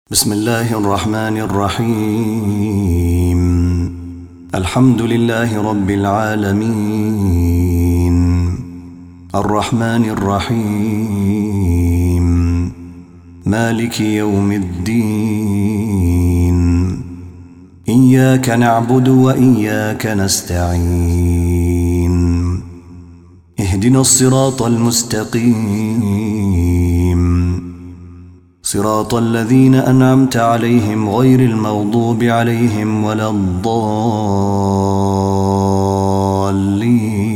بسم الله الرحمن الرحيم. الحمد لله رب العالمين، الرحمن الرحيم، مالك يوم الدين. إياك نعبد وإياك نستعين. اهدنا الصراط المستقيم، صراط الذين أنعمت عليهم غير المغضوب عليهم ولا الضالين.